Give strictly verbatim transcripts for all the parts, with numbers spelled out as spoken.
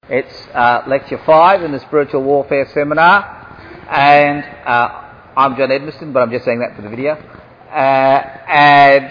It's uh, lecture five in the Spiritual Warfare Seminar, and uh, I'm John Edmiston, but I'm just saying that for the video. Uh, and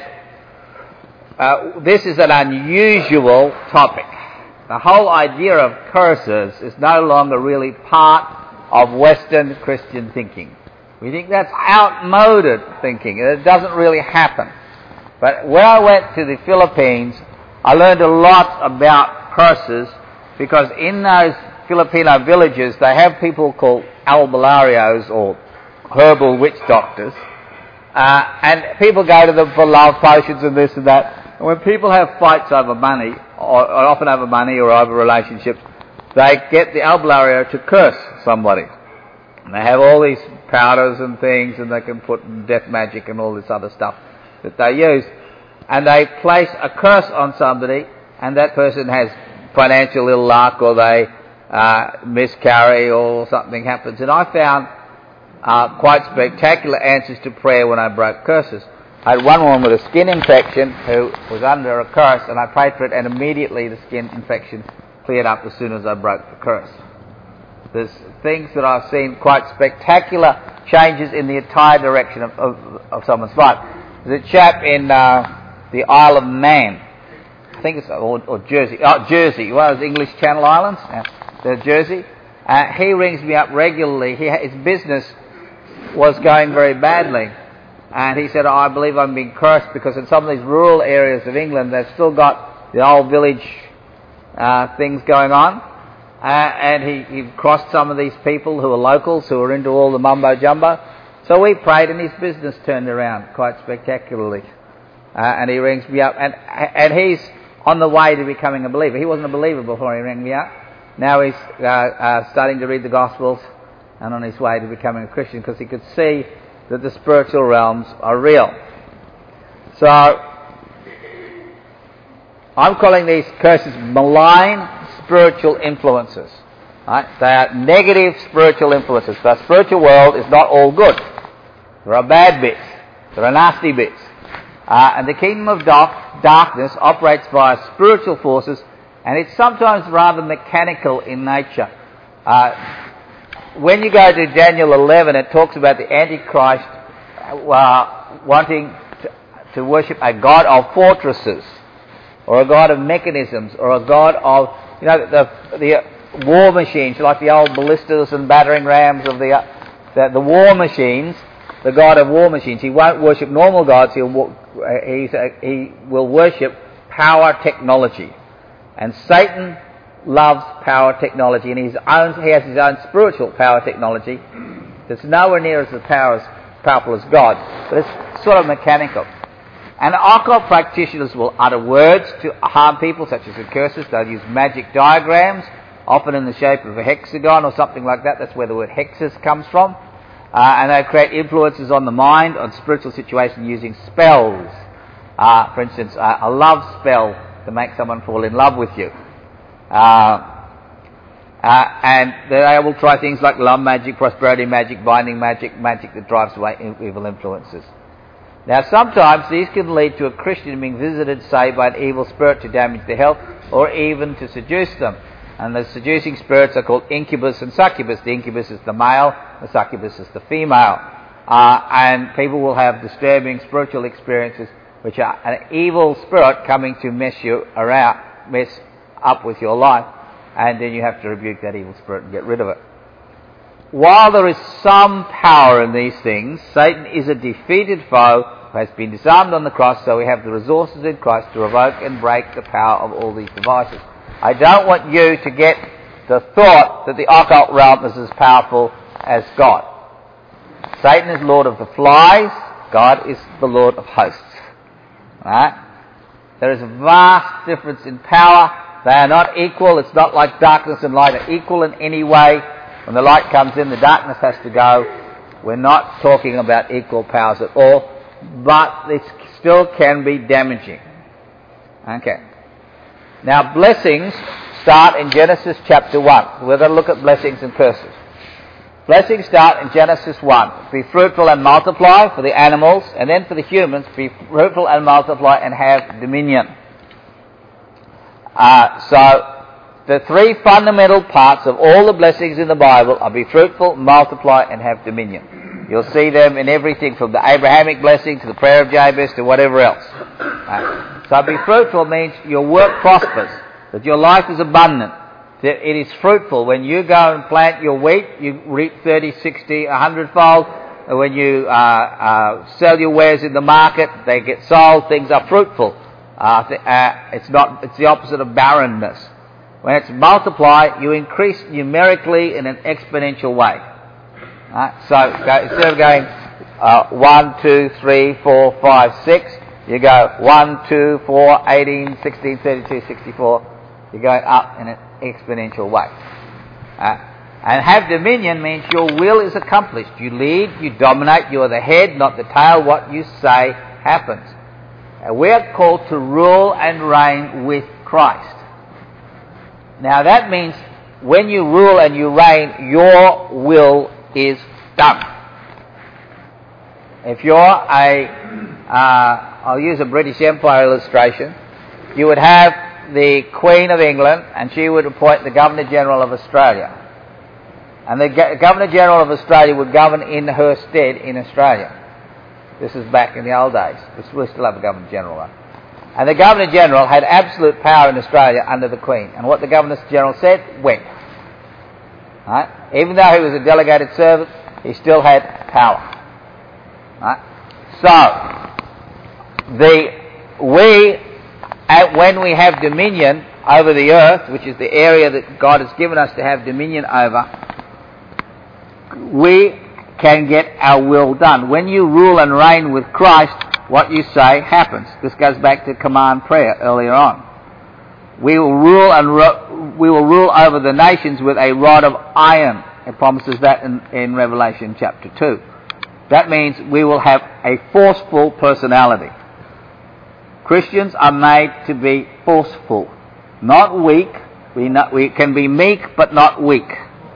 uh, this is an unusual topic. The whole idea of curses is no longer really part of Western Christian thinking. We think that's outmoded thinking, and it doesn't really happen. But when I went to the Philippines, I learned a lot about curses, because in those Filipino villages they have people called albalarios, or herbal witch doctors, uh, and people go to them for love potions and this and that. And when people have fights over money, or, or often over money or over relationships, they get the albalario to curse somebody. And they have all these powders and things, and they can put death magic and all this other stuff that they use. And they place a curse on somebody, and that person has financial ill luck, or they uh, miscarry, or something happens. And I found uh, quite spectacular answers to prayer when I broke curses. I had one woman with a skin infection who was under a curse, and I prayed for it, and immediately the skin infection cleared up as soon as I broke the curse. There's things that I've seen, quite spectacular changes in the entire direction of, of, of someone's life. There's a chap in uh, the Isle of Man, I think it's, or, or Jersey, oh, Jersey, one of those English Channel Islands, uh, the Jersey. Uh, he rings me up regularly. He, his business was going very badly. And he said, oh, I believe I'm being cursed, because in some of these rural areas of England, they've still got the old village uh, things going on. Uh, and he, he crossed some of these people who are locals, who are into all the mumbo-jumbo. So we prayed, and his business turned around quite spectacularly. Uh, and he rings me up, and and he's on the way to becoming a believer. He wasn't a believer before he rang me up. Now he's uh, uh, starting to read the Gospels, and on his way to becoming a Christian, because he could see that the spiritual realms are real. So I'm calling these curses malign spiritual influences. Right? They are negative spiritual influences. The spiritual world is not all good. There are bad bits. There are nasty bits. Uh, and the kingdom of dark, darkness operates via spiritual forces, and it's sometimes rather mechanical in nature. Uh, when you go to Daniel eleven, it talks about the Antichrist uh, wanting to, to worship a god of fortresses, or a god of mechanisms, or a god of, you know, the the war machines, like the old ballistas and battering rams of the uh, the, the war machines. The god of war machines. He won't worship normal gods. He'll he's, uh, he will worship power technology, and Satan loves power technology, and his own he has his own spiritual power technology that's nowhere near as power as powerful as God, but it's sort of mechanical. And occult practitioners will utter words to harm people, such as the curses. They'll use magic diagrams, often in the shape of a hexagon or something like that. That's where the word hexes comes from. Uh, and they create influences on the mind, on spiritual situation, using spells. Uh, for instance, uh, a love spell to make someone fall in love with you. Uh, uh, and they will try things like love magic, prosperity magic, binding magic, magic that drives away evil influences. Now, sometimes these can lead to a Christian being visited, say, by an evil spirit to damage their health, or even to seduce them. And the seducing spirits are called incubus and succubus. The incubus is the male, the succubus is the female. Uh, and people will have disturbing spiritual experiences, which are an evil spirit coming to mess you around, mess up with your life, and then you have to rebuke that evil spirit and get rid of it. While there is some power in these things, Satan is a defeated foe who has been disarmed on the cross, so we have the resources in Christ to revoke and break the power of all these devices. I don't want you to get the thought that the occult realm is as powerful as God. Satan is Lord of the flies. God is the Lord of hosts. Right? There is a vast difference in power. They are not equal. It's not like darkness and light are equal in any way. When the light comes in, the darkness has to go. We're not talking about equal powers at all, but it still can be damaging. Okay. Now, blessings start in Genesis chapter one. We're going to look at blessings and curses. Blessings start in Genesis one. Be fruitful and multiply for the animals, and then for the humans, be fruitful and multiply and have dominion. Uh, so, the three fundamental parts of all the blessings in the Bible are be fruitful, multiply, and have dominion. You'll see them in everything from the Abrahamic blessing to the prayer of Jabez to whatever else. Right? So be fruitful means your work prospers, that your life is abundant, that it is fruitful. When you go and plant your wheat, you reap thirty, sixty, a hundredfold. When you uh, uh, sell your wares in the market, they get sold, things are fruitful. Uh, th- uh, it's not. It's the opposite of barrenness. When it's multiply, you increase numerically in an exponential way. Right? So go, instead of going uh, one, two, three, four, five, six, you go one, two, four, eighteen, sixteen, thirty-two, sixty-four. You're going up in an exponential way. Uh, and have dominion means your will is accomplished. You lead, you dominate, you are the head, not the tail. What you say happens. And we are called to rule and reign with Christ. Now that means when you rule and you reign, your will is done. If you're a, uh, I'll use a British Empire illustration, you would have the Queen of England and she would appoint the Governor General of Australia. And the Go- Governor General of Australia would govern in her stead in Australia. This is back in the old days. We still have a Governor General though. And the Governor General had absolute power in Australia under the Queen. And what the Governor General said went. Right? Even though he was a delegated servant, he still had power. Right? So, the we, at, when we have dominion over the earth, which is the area that God has given us to have dominion over, we can get our will done. When you rule and reign with Christ, what you say happens. This goes back to command prayer earlier on. We will rule and ro- we will rule over the nations with a rod of iron. It promises that in, in Revelation chapter two. That means we will have a forceful personality. Christians are made to be forceful, not weak. We, not, we can be meek, but not weak.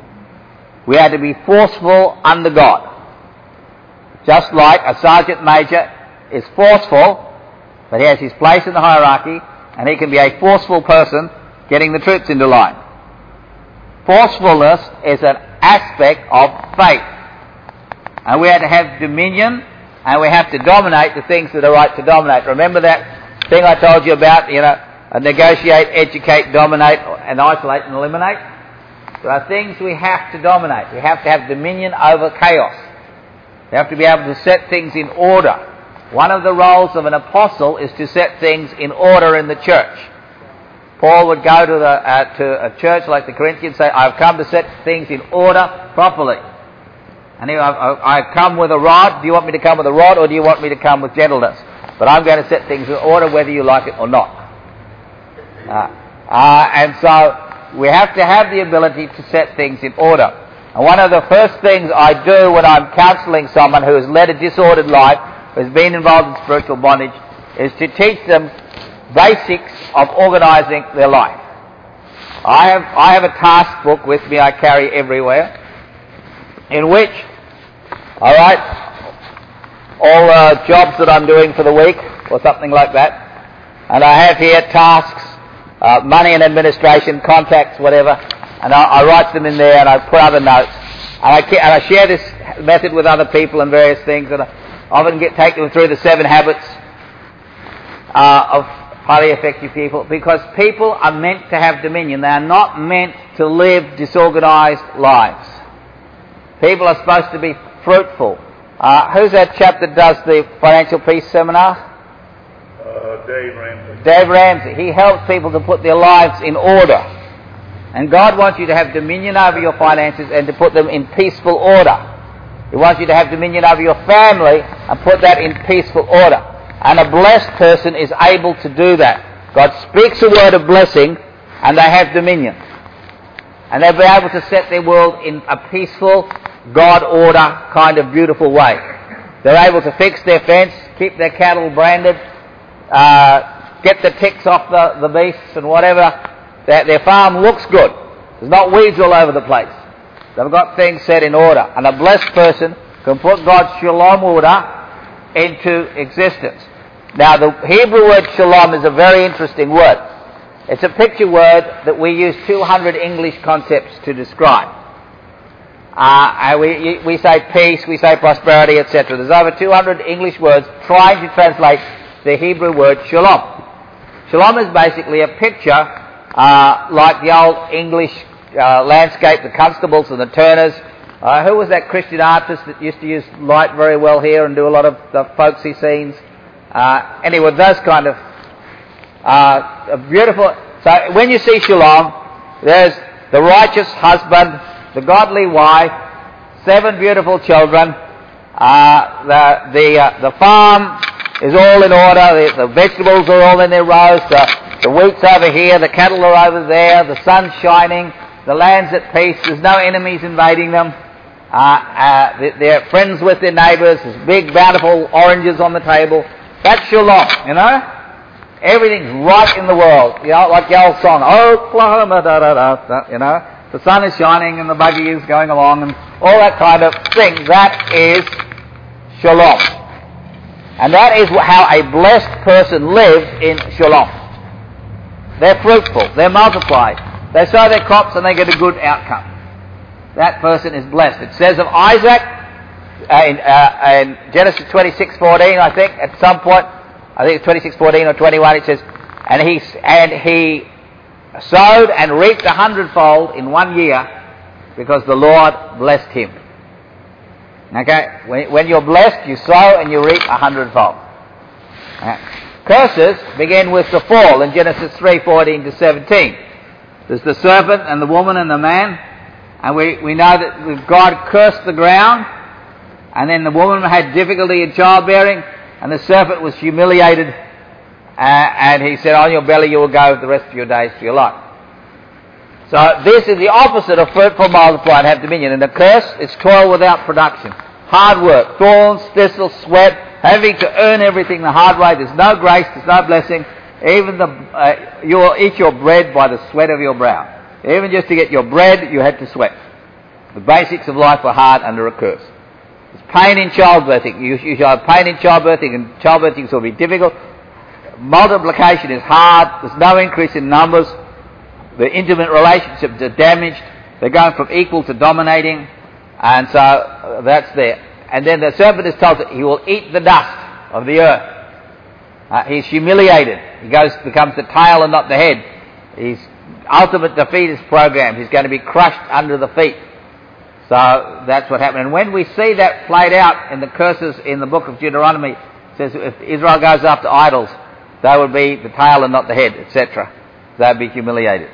We are to be forceful under God. Just like a sergeant major is forceful, but he has his place in the hierarchy, and he can be a forceful person getting the troops into line. Forcefulness is an aspect of faith. And we have to have dominion, and we have to dominate the things that are right to dominate. Remember that thing I told you about, you know, negotiate, educate, dominate, and isolate and eliminate? There are things we have to dominate. We have to have dominion over chaos. We have to be able to set things in order. One of the roles of an apostle is to set things in order in the church. Paul would go to, the, uh, to a church like the Corinthians and say, I've come to set things in order properly. And he, I've, I've come with a rod. Do you want me to come with a rod or do you want me to come with gentleness? But I'm going to set things in order whether you like it or not. Uh, uh, and so we have to have the ability to set things in order. And one of the first things I do when I'm counselling someone who has led a disordered life, who has been involved in spiritual bondage, is to teach them basics of organising their life. I have I have a task book with me I carry everywhere, in which, all right, all uh, jobs that I'm doing for the week or something like that, and I have here tasks, uh, money and administration, contacts, whatever, and I, I write them in there and I put other notes, and I, and I share this method with other people and various things, and I often get take them through the seven habits uh, of highly effective people, because people are meant to have dominion. They are not meant to live disorganised lives. People are supposed to be fruitful. Uh, who's that chap that does the Financial Peace Seminar? Uh, Dave Ramsey. Dave Ramsey. He helps people to put their lives in order. And God wants you to have dominion over your finances and to put them in peaceful order. He wants you to have dominion over your family and put that in peaceful order. And a blessed person is able to do that. God speaks a word of blessing and they have dominion. And they'll be able to set their world in a peaceful, God order kind of beautiful way. They're able to fix their fence, keep their cattle branded, uh, get the ticks off the, the beasts and whatever. Their, their farm looks good. There's not weeds all over the place. They've got things set in order. And a blessed person can put God's shalom order into existence. Now the Hebrew word shalom is a very interesting word. It's a picture word that we use two hundred English concepts to describe. Uh, we, we say peace, we say prosperity, et cetera. There's over two hundred English words trying to translate the Hebrew word shalom. Shalom is basically a picture uh, like the old English uh, landscape, the Constables and the Turners. Uh, who was that Christian artist that used to use light very well here and do a lot of the folksy scenes? Uh, anyway, those kind of uh, beautiful. So when you see shalom, there's the righteous husband, the godly wife, seven beautiful children. Uh, the the uh, the farm is all in order. The, the vegetables are all in their rows. The, the wheat's over here. The cattle are over there. The sun's shining. The land's at peace. There's no enemies invading them. Uh, uh, they're friends with their neighbours. There's big, bountiful oranges on the table. That's shalom, you know. Everything's right in the world. You know, like the old song, Oklahoma, da da da, da, you know. The sun is shining and the buggy is going along and all that kind of thing. That is shalom. And that is how a blessed person lives in shalom. They're fruitful. They're multiplied. They sow their crops and they get a good outcome. That person is blessed. It says of Isaac uh, in, uh, in Genesis twenty-six fourteen, I think, at some point, I think it's twenty-six fourteen or twenty-one, it says, and he, and he sowed and reaped a hundredfold in one year because the Lord blessed him. Okay? When, when you're blessed, you sow and you reap a hundredfold. Okay. Curses begin with the fall in Genesis three fourteen to seventeen. There's the serpent and the woman and the man. And we, we know that God cursed the ground, and then the woman had difficulty in childbearing, and the serpent was humiliated, uh, and he said, on your belly you will go the rest of your days for your life. So this is the opposite of fruitful, multiply, and have dominion. And the curse is toil without production. Hard work, thorns, thistles, sweat, having to earn everything the hard way. There's no grace, there's no blessing. Even the uh, you will eat your bread by the sweat of your brow. Even just to get your bread, you had to sweat. The basics of life were hard under a curse. There's pain in childbirthing. You, you shall have pain in childbirthing, and childbirthing will be difficult. Multiplication is hard. There's no increase in numbers. The intimate relationships are damaged. They're going from equal to dominating. And so uh, that's there. And then the serpent is told that he will eat the dust of the earth. Uh, he's humiliated. He goes becomes the tail and not the head. His ultimate defeat is programmed. He's going to be crushed under the feet. So that's what happened. And when we see that played out in the curses in the book of Deuteronomy, it says if Israel goes after idols, they would be the tail and not the head, et cetera. They'd be humiliated.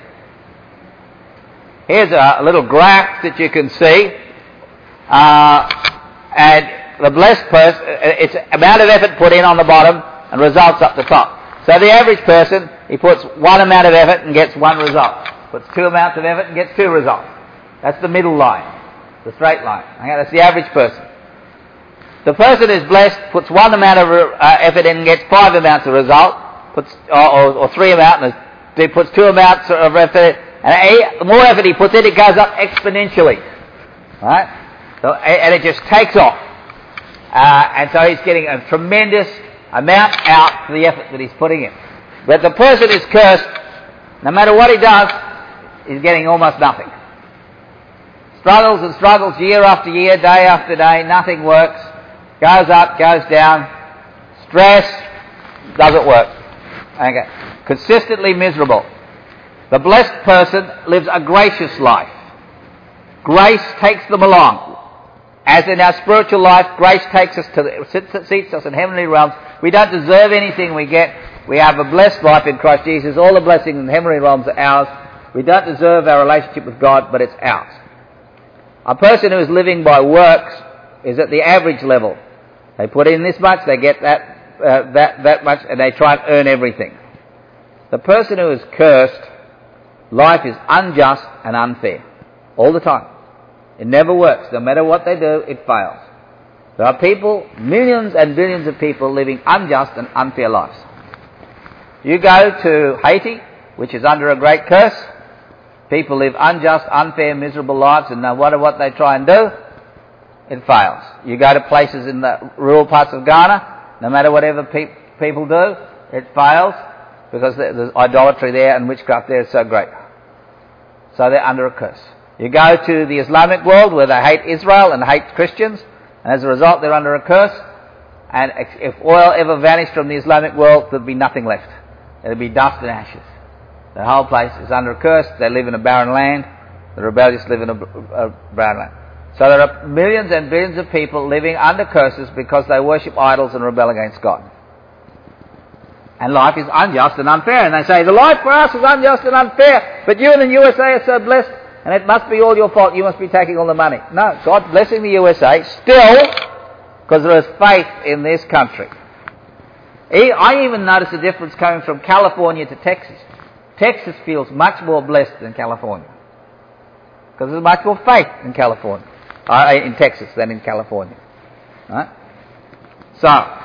Here's a little graph that you can see. Uh, and the blessed person, it's amount of effort put in on the bottom and results up the top. So the average person, he puts one amount of effort and gets one result. Puts two amounts of effort and gets two results. That's the middle line, the straight line. Okay, that's the average person. The person who's blessed puts one amount of uh, effort in and gets five amounts of result, puts or, or, or three amounts, and he puts two amounts of effort, and he, the more effort he puts in, it goes up exponentially. Right? So, and it just takes off. Uh, and so he's getting a tremendous amount out for the effort that he's putting in. But the person is cursed, no matter what he does, he's getting almost nothing. Struggles and struggles year after year, day after day, nothing works. Goes up, goes down. Stress doesn't work. Okay. Consistently miserable. The blessed person lives a gracious life. Grace takes them along. As in our spiritual life, grace takes us to the, sits, seats us in heavenly realms. We don't deserve anything we get. We have a blessed life in Christ Jesus. All the blessings in the heavenly realms are ours. We don't deserve our relationship with God, but it's ours. A person who is living by works is at the average level. They put in this much, they get that, uh, that, that much, and they try and earn everything. The person who is cursed, life is unjust and unfair. All the time. It never works. No matter what they do, it fails. There are people, millions and billions of people living unjust and unfair lives. You go to Haiti, which is under a great curse. People live unjust, unfair, miserable lives, and no matter what they try and do, it fails. You go to places in the rural parts of Ghana, no matter whatever pe- people do, it fails. because there's idolatry there and witchcraft there is so great. So they're under a curse. You go to the Islamic world where they hate Israel and hate Christians, and as a result they're under a curse. And if oil ever vanished from the Islamic world, there'd be nothing left. It'd be dust and ashes. The whole place is under a curse. They live in a barren land. The rebellious live in a, a barren land. So there are millions and billions of people living under curses because they worship idols and rebel against God. And life is unjust and unfair. And they say, the life for us is unjust and unfair, but you in the U S A are so blessed, and it must be all your fault. You must be taking all the money. No, God's blessing the U S A still because there is faith in this country. I even notice a difference coming from California to Texas. Texas feels much more blessed than California because there's much more faith in California, uh, in Texas than in California. Right? So,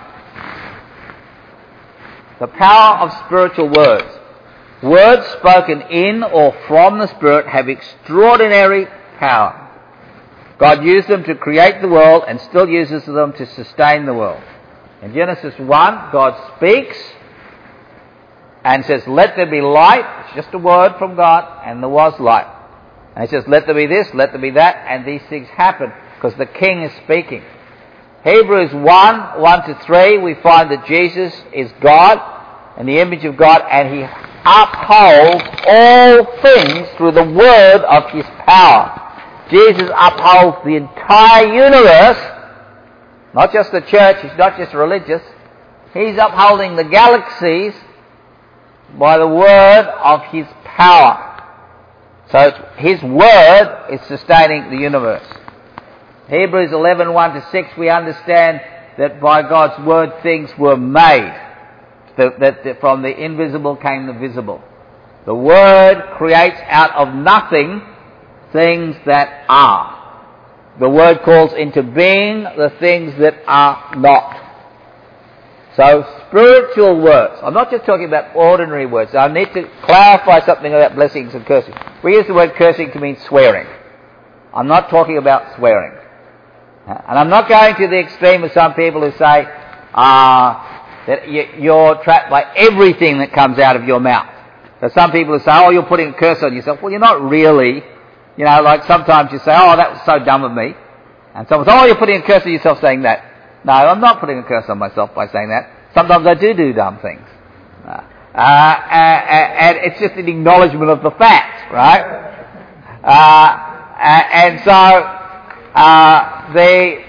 the power of spiritual words. Words spoken in or from the Spirit have extraordinary power. God used them to create the world and still uses them to sustain the world. In Genesis one, God speaks and says, let there be light. It's just a word from God, and there was light. And he says, let there be this, let there be that, and these things happen because the King is speaking. Hebrews one, one to three, we find that Jesus is God in the image of God, and he upholds all things through the word of his power. Jesus upholds the entire universe, not just the church, he's not just religious. He's upholding the galaxies by the word of his power. So his word is sustaining the universe. Hebrews eleven, one to six, we understand that by God's word things were made. That, that from the invisible came the visible. The word creates out of nothing things that are. The word calls into being the things that are not. So spiritual words. I'm not just talking about ordinary words. I need to clarify something about blessings and cursing. We use the word cursing to mean swearing. I'm not talking about swearing. And I'm not going to the extreme of some people who say uh, that you're trapped by everything that comes out of your mouth. There's some people who say, oh, you're putting a curse on yourself. Well, you're not really. You know, like sometimes you say, oh, that was so dumb of me. And someone says, oh, you're putting a curse on yourself saying that. No, I'm not putting a curse on myself by saying that. Sometimes I do do dumb things. Uh, uh, and it's just an acknowledgement of the fact, right? Uh, and so, uh, the,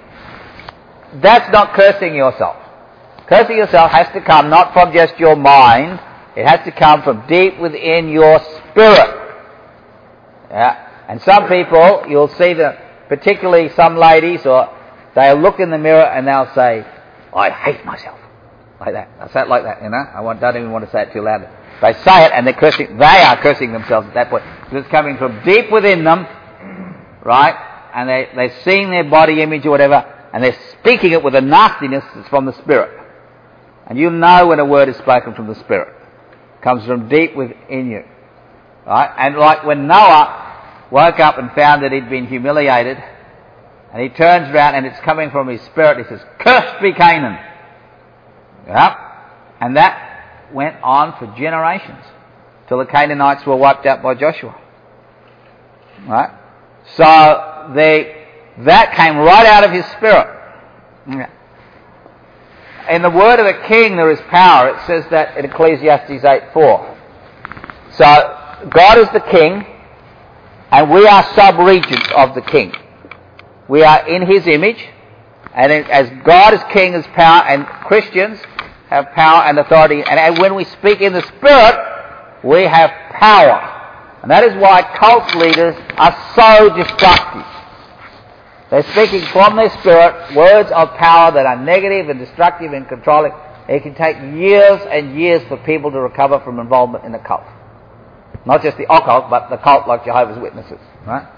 that's not cursing yourself. Cursing yourself has to come not from just your mind. It has to come from deep within your spirit. Yeah. And some people, you'll see that, particularly some ladies, or they'll look in the mirror and they'll say, I hate myself. Like that. They'll say it like that, you know. I want, don't even want to say it too loudly. They say it and they're cursing, they are cursing themselves at that point. Because it's coming from deep within them, right? And they, they're seeing their body image or whatever, and they're speaking it with a nastiness that's from the Spirit. And you know when a word is spoken from the Spirit. It comes from deep within you. Right? And like when Noah woke up and found that he'd been humiliated, and he turns around and it's coming from his spirit, he says, cursed be Canaan. Yeah? And that went on for generations, till the Canaanites were wiped out by Joshua. Right? So they, that came right out of his spirit. Yeah. In the word of a king there is power. It says that in Ecclesiastes eight four. So, God is the king, and we are sub-regents of the king. We are in his image, and as God is king, has power, and Christians have power and authority. And when we speak in the Spirit, we have power. And that is why cult leaders are so destructive. They're speaking from their spirit words of power that are negative and destructive and controlling. It can take years and years for people to recover from involvement in a cult. Not just the occult, but the cult like Jehovah's Witnesses. Right?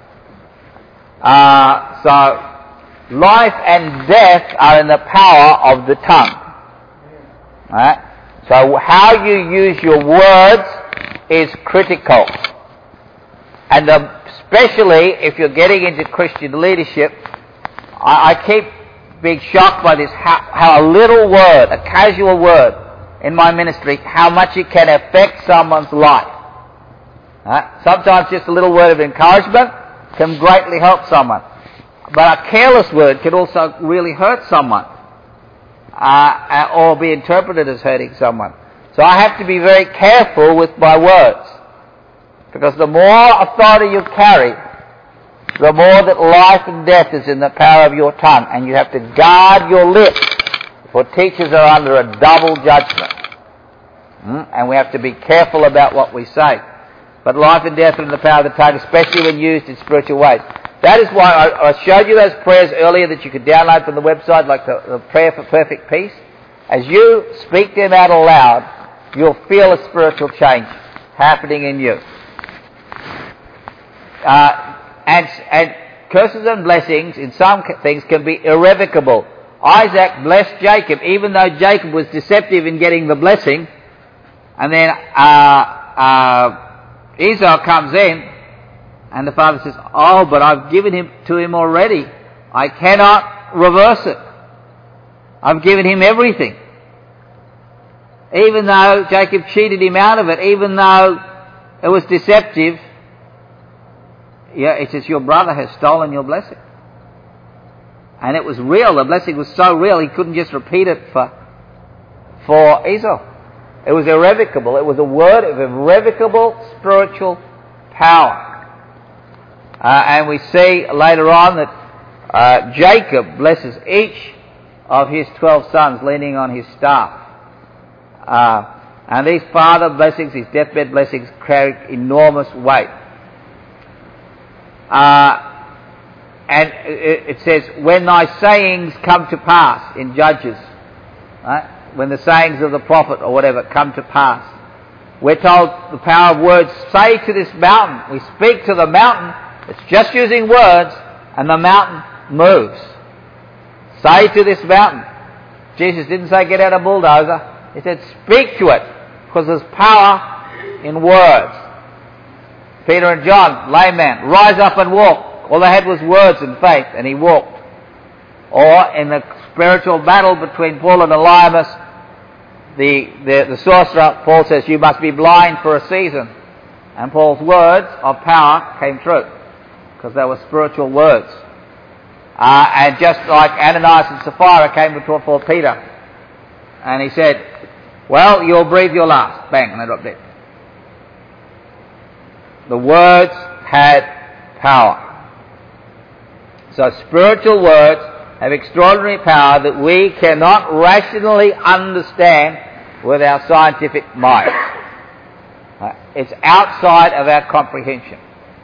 Uh, so, life and death are in the power of the tongue. Right? So, how you use your words is critical. And especially if you're getting into Christian leadership, I, I keep being shocked by this, how, how a little word, a casual word, in my ministry how much it can affect someone's life. Right? Sometimes just a little word of encouragement can greatly help someone. But a careless word can also really hurt someone, uh, or be interpreted as hurting someone. So I have to be very careful with my words, because the more authority you carry, the more that life and death is in the power of your tongue, and you have to guard your lips, for teachers are under a double judgment. Mm? And we have to be careful about what we say. But life and death are in the power of the tongue, especially when used in spiritual ways. That is why I, I showed you those prayers earlier that you could download from the website, like the, the prayer for perfect peace. As you speak them out aloud, you'll feel a spiritual change happening in you. Uh, and, and curses and blessings in some things can be irrevocable. Isaac blessed Jacob, even though Jacob was deceptive in getting the blessing, and then uh, uh, Esau comes in, and the father says, "Oh, but I've given him to him already. I cannot reverse it. I've given him everything." Even though Jacob cheated him out of it, even though it was deceptive, yeah, it says, "Your brother has stolen your blessing." And it was real. The blessing was so real, he couldn't just repeat it for, for Esau. It was irrevocable. It was a word of irrevocable spiritual power. Uh, and we see later on that uh, Jacob blesses each of his twelve sons, leaning on his staff. Uh, and these father blessings, these deathbed blessings, carry enormous weight. Uh, and it, it says, "When thy sayings come to pass," in Judges, right? When the sayings of the prophet or whatever come to pass. We're told the power of words, say to this mountain. We speak to the mountain. It's just using words, and the mountain moves. Say to this mountain. Jesus didn't say get out a bulldozer. He said speak to it, because there's power in words. Peter and John, lame man, rise up and walk. All they had was words and faith, and he walked. Or in the spiritual battle between Paul and Elymas, the, the, the sorcerer, Paul says, "You must be blind for a season." And Paul's words of power came true, because they were spiritual words. Uh, and just like Ananias and Sapphira came before Peter, and he said, "Well, you'll breathe your last." Bang, and they dropped dead. The words had power. So spiritual words have extraordinary power that we cannot rationally understand with our scientific minds. Uh, it's outside of our comprehension.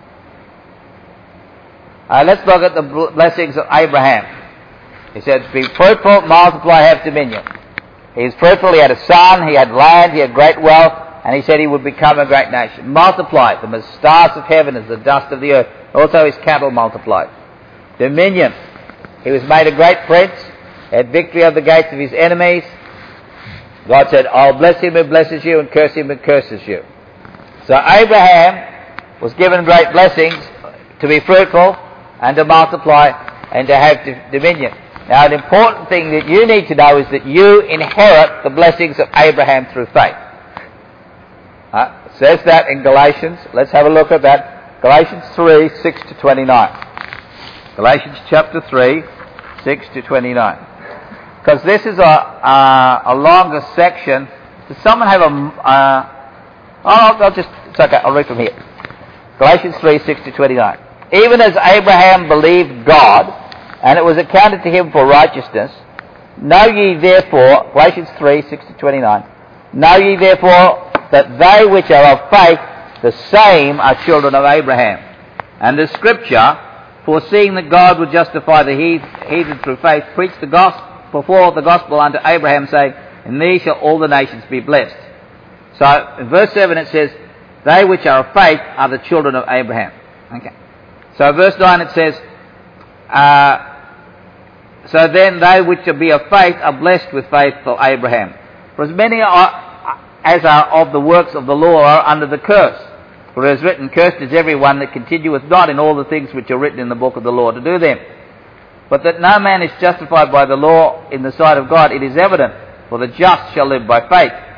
Uh, let's look at the blessings of Abraham. He said, "Be fruitful, multiply, have dominion." He was fruitful, he had a son, he had land, he had great wealth, and he said he would become a great nation. Multiplied them as stars of heaven, as the dust of the earth. Also his cattle multiplied. Dominion. He was made a great prince, had victory over the gates of his enemies. God said, "I'll bless him who blesses you, and curse him who curses you." So Abraham was given great blessings to be fruitful and to multiply and to have dominion. Now, an important thing that you need to know is that you inherit the blessings of Abraham through faith. Uh, it says that in Galatians. Let's have a look at that. Galatians three, six to twenty-nine. Galatians chapter three, six to twenty-nine. Because this is a, uh, a longer section. Does someone have a... Uh, oh, I'll, I'll just... It's okay, I'll read from here. Galatians three, six to twenty-nine. "Even as Abraham believed God, and it was accounted to him for righteousness, know ye therefore," Galatians three, six to twenty-nine, "know ye therefore that they which are of faith, the same are children of Abraham. And the Scripture, foreseeing that God would justify the heathen through faith, preached the gospel before the gospel unto Abraham, saying, In thee shall all the nations be blessed." So in verse seven it says, "They which are of faith are the children of Abraham." Okay. So verse nine it says, uh, "So then they which be of faith are blessed with faithful Abraham. For as many are, as are of the works of the law are under the curse. For it is written, Cursed is every one that continueth not in all the things which are written in the book of the law to do them. But that no man is justified by the law in the sight of God, it is evident, for the just shall live by faith.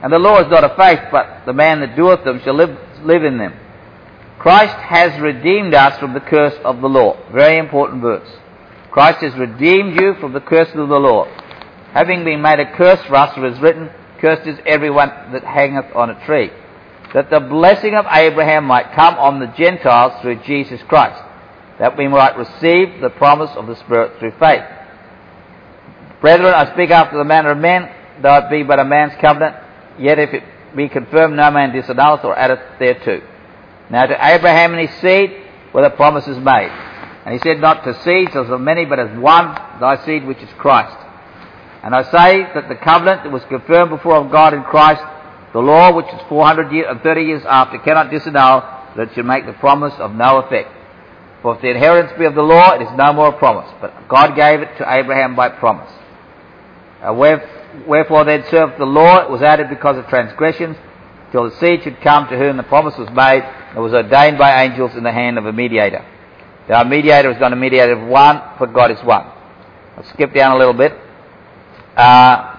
And the law is not of faith, but the man that doeth them shall live, live in them. Christ has redeemed us from the curse of the law. Very important verse. Christ has redeemed you from the curse of the law. Having been made a curse for us, it is written, cursed is everyone that hangeth on a tree, that the blessing of Abraham might come on the Gentiles through Jesus Christ, that we might receive the promise of the Spirit through faith. Brethren, I speak after the manner of men, though it be but a man's covenant, yet if it be confirmed, no man disannulleth or addeth thereto. Now to Abraham and his seed were the promises made. And he said, not to seeds as of many, but as one, thy seed which is Christ. And I say that the covenant that was confirmed before of God in Christ, the law which is four hundred years and thirty years after, cannot disannul, that it should make the promise of no effect. For if the inheritance be of the law, it is no more a promise, but God gave it to Abraham by promise. Uh, wherefore then served the law, it was added because of transgressions, till the seed should come to whom the promise was made, and was ordained by angels in the hand of a mediator. Our mediator is not a mediator of one, for God is one. I'll skip down a little bit. Uh,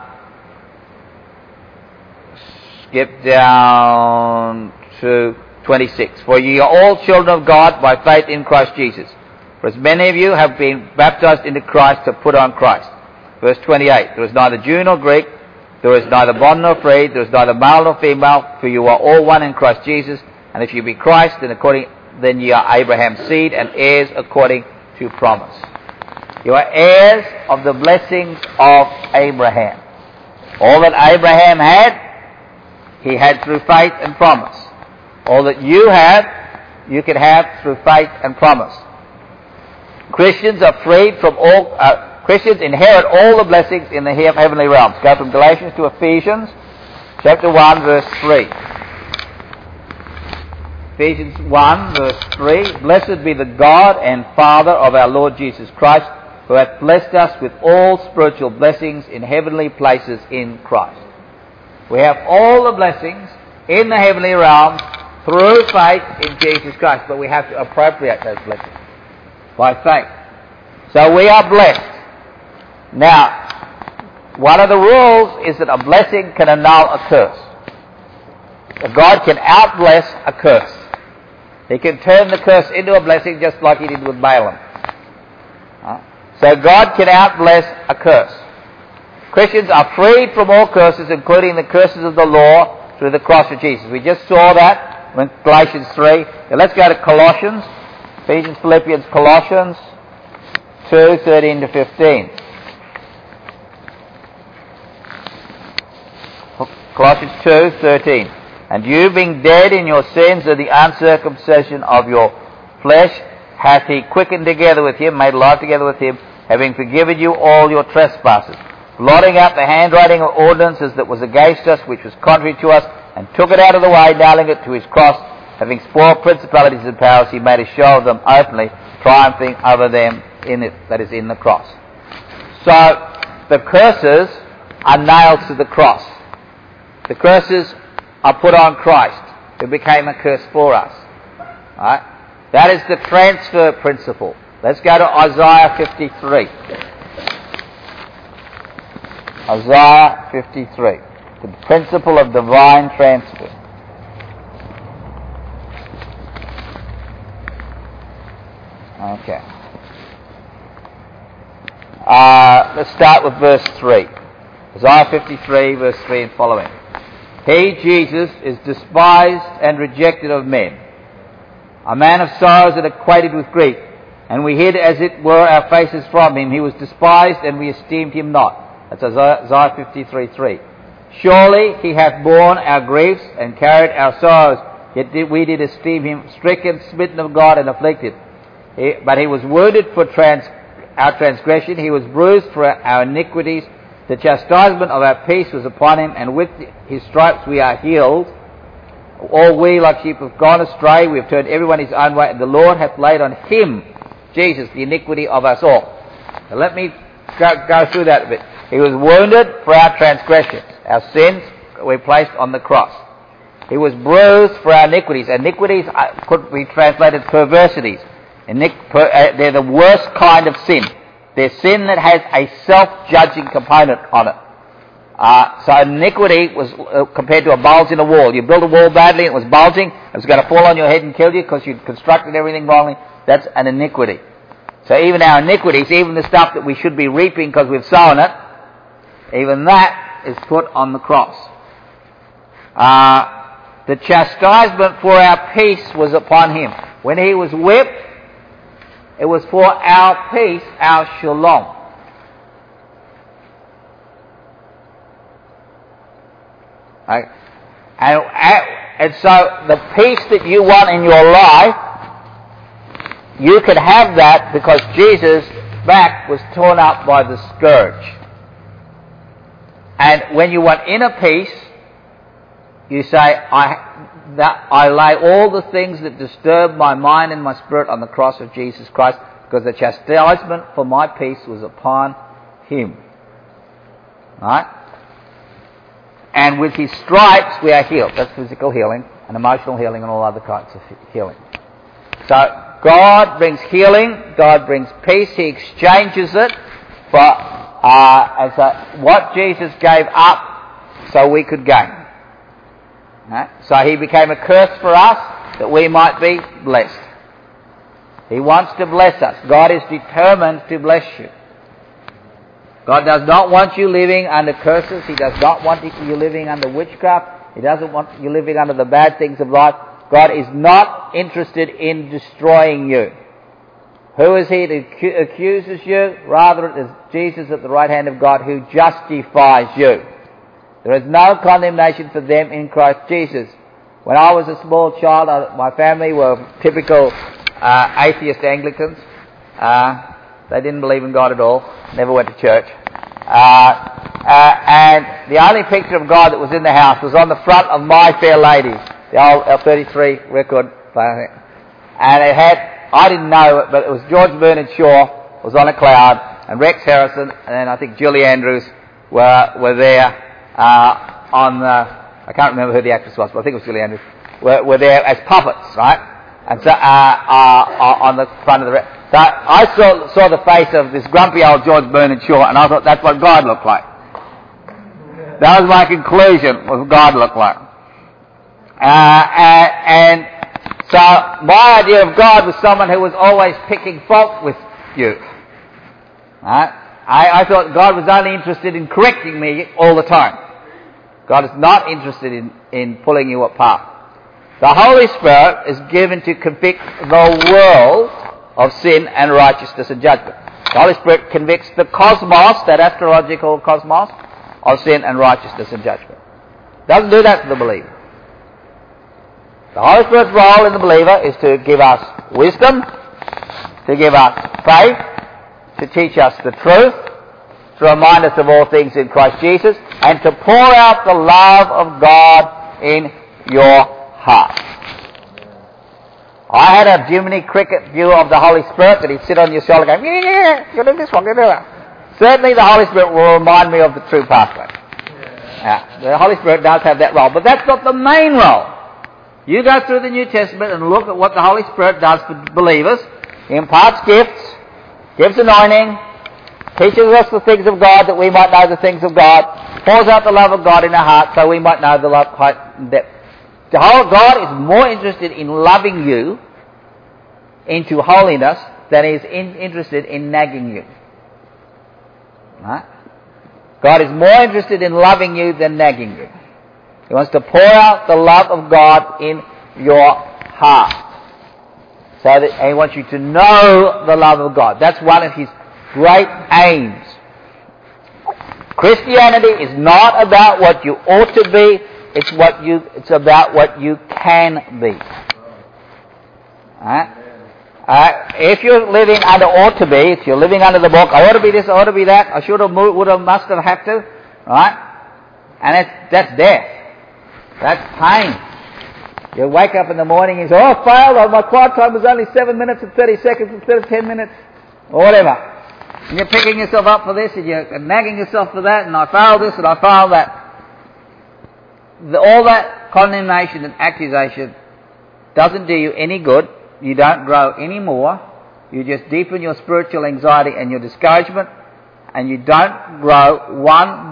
skip down to twenty-six. For ye are all children of God by faith in Christ Jesus. For as many of you have been baptized into Christ, have put on Christ. Verse twenty-eight. There is neither Jew nor Greek, there is neither bond nor free, there is neither male nor female, for you are all one in Christ Jesus. And if you be Christ, then according then ye are Abraham's seed and heirs according to promise. You are heirs of the blessings of Abraham. All that Abraham had, he had through faith and promise. All that you have, you can have through faith and promise. Christians are freed from all, uh, Christians inherit all the blessings in the heavenly realms. Go from Galatians to Ephesians, chapter one, verse three. Ephesians one, verse three. Blessed be the God and Father of our Lord Jesus Christ, who hath blessed us with all spiritual blessings in heavenly places in Christ. We have all the blessings in the heavenly realms through faith in Jesus Christ, but we have to appropriate those blessings by faith. So we are blessed. Now, one of the rules is that a blessing can annul a curse. God can outbless a curse. He can turn the curse into a blessing just like he did with Balaam. So God can outbless a curse. Christians are freed from all curses, including the curses of the law, through the cross of Jesus. We just saw that in Galatians three. Now let's go to Colossians. Ephesians, Philippians, Colossians two, thirteen to fifteen. Colossians two, thirteen. And you being dead in your sins and the uncircumcision of your flesh, hath he quickened together with him, made alive together with him, having forgiven you all your trespasses, blotting out the handwriting of ordinances that was against us, which was contrary to us, and took it out of the way, nailing it to his cross, having spoiled principalities and powers, he made a show of them openly, triumphing over them in it, that is in the cross. So, the curses are nailed to the cross. The curses are put on Christ, who became a curse for us. Right? That is the transfer principle. Let's go to Isaiah fifty-three. Isaiah fifty-three. The principle of divine transfer. Okay. Uh, let's start with verse three. Isaiah fifty-three, verse three and following. He, Jesus, is despised and rejected of men, a man of sorrows and acquainted with grief, and we hid as it were our faces from him. He was despised and we esteemed him not. That's Isaiah fifty-three, three. Surely he hath borne our griefs and carried our sorrows, yet did we did esteem him stricken, smitten of God, and afflicted. He, but he was wounded for trans, our transgression, he was bruised for our, our iniquities. The chastisement of our peace was upon him, and with his stripes we are healed. All we like sheep have gone astray, we have turned everyone his own way, and the Lord hath laid on him, Jesus, the iniquity of us all. Now let me go, go through that a bit. He was wounded for our transgressions. Our sins were placed on the cross. He was bruised for our iniquities. Iniquities could be translated perversities. They're the worst kind of sin. They're sin that has a self-judging component on it. Uh, so iniquity was uh, compared to a bulge in a wall. You built a wall badly, it was bulging, it was going to fall on your head and kill you because you'd constructed everything wrongly. That's an iniquity. So even our iniquities, even the stuff that we should be reaping because we've sown it, even that is put on the cross. Uh, the chastisement for our peace was upon him. When he was whipped, it was for our peace, our shalom. Right? And, and so the peace that you want in your life, you can have that because Jesus' back was torn up by the scourge. And when you want inner peace, you say, I, that, I lay all the things that disturb my mind and my spirit on the cross of Jesus Christ, because the chastisement for my peace was upon him. Right? And with his stripes we are healed. That's physical healing and emotional healing and all other kinds of healing. So God brings healing, God brings peace, he exchanges it for uh, as a, what Jesus gave up so we could gain. Right? So he became a curse for us that we might be blessed. He wants to bless us. God is determined to bless you. God does not want you living under curses. He does not want you living under witchcraft. He doesn't want you living under the bad things of life. God is not interested in destroying you. Who is he that accuses you? Rather, it is Jesus at the right hand of God who justifies you. There is no condemnation for them in Christ Jesus. When I was a small child, I, my family were typical uh, atheist Anglicans. Uh, they didn't believe in God at all. Never went to church. Uh, uh, and the only picture of God that was in the house was on the front of My Fair Lady, the old L thirty-three record. And it had, I didn't know it, but it was George Bernard Shaw was on a cloud, and Rex Harrison, and then I think Julie Andrews were were there uh, on the, I can't remember who the actress was, but I think it was Julie Andrews, were, were there as puppets, right? And so uh, uh, on the front of the... Re- So I saw, saw the face of this grumpy old George Bernard Shaw, and I thought that's what God looked like. That was my conclusion, what God looked like. Uh, and, and so my idea of God was someone who was always picking fault with you. Right? I, I thought God was only interested in correcting me all the time. God is not interested in, in pulling you apart. The Holy Spirit is given to convict the world of sin and righteousness and judgment. The Holy Spirit convicts the cosmos, that astrological cosmos, of sin and righteousness and judgment. Doesn't do that to the believer. The Holy Spirit's role in the believer is to give us wisdom, to give us faith, to teach us the truth, to remind us of all things in Christ Jesus, and to pour out the love of God in your heart. I had a Jiminy Cricket view of the Holy Spirit that he'd sit on your shoulder going, yeah, yeah, yeah, you do this one, you do that. Certainly the Holy Spirit will remind me of the true pathway. Yeah, the Holy Spirit does have that role, but that's not the main role. You go through the New Testament and look at what the Holy Spirit does for believers. He imparts gifts, gives anointing, teaches us the things of God that we might know the things of God, pours out the love of God in our heart so we might know the love, height and depth. The whole God is more interested in loving you into holiness than he is in, interested in nagging you. Right? God is more interested in loving you than nagging you. He wants to pour out the love of God in your heart. So that and he wants you to know the love of God. That's one of his great aims. Christianity is not about what you ought to be. It's what you. It's about what you can be. Right? Uh, if you're living under ought to be, if you're living under the book, I ought to be this, I ought to be that, I should have, would have, must have, have to, right? And that's, that's death. That's pain. You wake up in the morning and you say, oh, I failed, oh, my quiet time was only seven minutes and thirty seconds instead of ten minutes, or whatever. And you're picking yourself up for this and you're nagging yourself for that, and I failed this and I failed that. The, all that condemnation and accusation doesn't do you any good. You don't grow any more. You just deepen your spiritual anxiety and your discouragement, and you don't grow one bit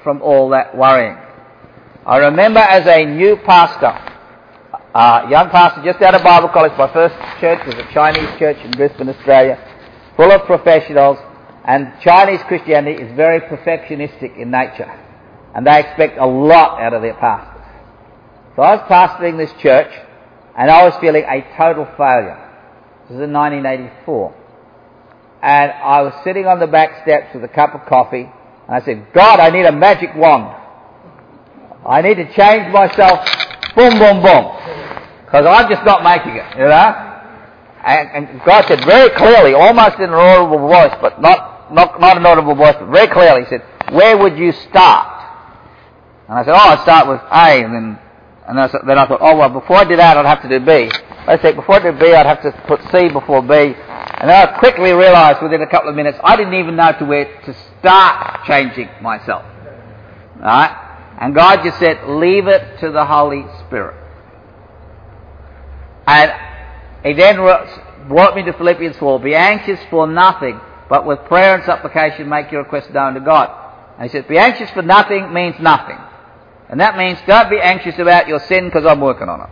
from all that worrying. I remember as a new pastor, uh, young pastor just out of Bible college, my first church was a Chinese church in Brisbane, Australia, full of professionals, and Chinese Christianity is very perfectionistic in nature, and they expect a lot out of their pastors. So I was pastoring this church, and I was feeling a total failure. This was in nineteen eighty-four. And I was sitting on the back steps with a cup of coffee, and I said, God, I need a magic wand. I need to change myself, boom, boom, boom, because I'm just not making it, you know. And, and God said very clearly, almost in an audible voice, but not, not, not an audible voice, but very clearly, He said, where would you start? And I said, oh, I'd start with A, and then, and I said, then I thought, oh, well, before I did that, I'd have to do B. I said, before I did B, I'd have to put C before B. And then I quickly realised within a couple of minutes, I didn't even know to where to start changing myself. Right? And God just said, leave it to the Holy Spirit. And He then brought me to Philippians four, be anxious for nothing, but with prayer and supplication make your requests known to God. And He said, be anxious for nothing means nothing. And that means don't be anxious about your sin because I'm working on it.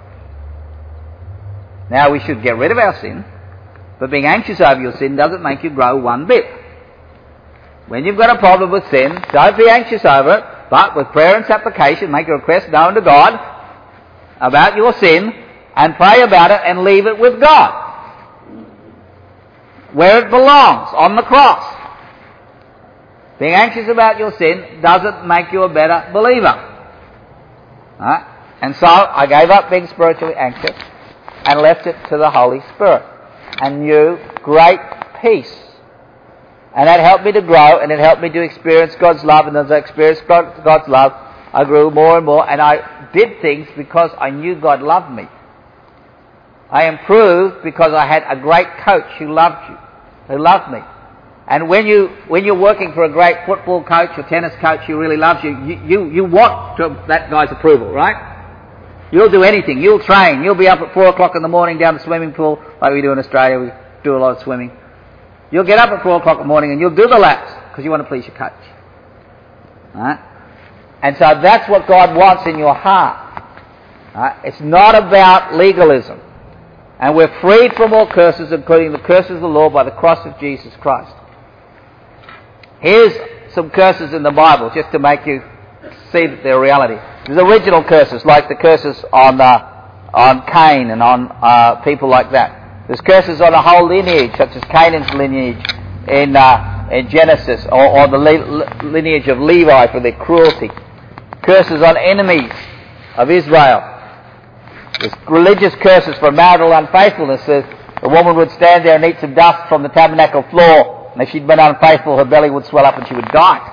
Now we should get rid of our sin, but being anxious over your sin doesn't make you grow one bit. When you've got a problem with sin, don't be anxious over it, but with prayer and supplication make your request known to God about your sin and pray about it and leave it with God, where it belongs, on the cross. Being anxious about your sin doesn't make you a better believer. Right? And so I gave up being spiritually anxious and left it to the Holy Spirit and knew great peace. And that helped me to grow, and it helped me to experience God's love. And as I experienced God, God's love, I grew more and more, and I did things because I knew God loved me. I improved because I had a great coach who loved you, who loved me. And when you when you're working for a great football coach or tennis coach who really loves you, you you, you want to, that guy's approval, right? You'll do anything. You'll train. You'll be up at four o'clock in the morning down the swimming pool, like we do in Australia. We do a lot of swimming. You'll get up at four o'clock in the morning and you'll do the laps because you want to please your coach. Right? And so that's what God wants in your heart. Right? It's not about legalism. And we're freed from all curses, including the curses of the law by the cross of Jesus Christ. Here's some curses in the Bible, just to make you see that they're reality. There's original curses, like the curses on uh, on Cain and on uh, people like that. There's curses on a whole lineage, such as Canaan's lineage in uh, in Genesis, or, or the li- lineage of Levi for their cruelty. Curses on enemies of Israel. There's religious curses for marital unfaithfulness. There's, the woman would stand there and eat some dust from the tabernacle floor, and if she'd been unfaithful, her belly would swell up and she would die.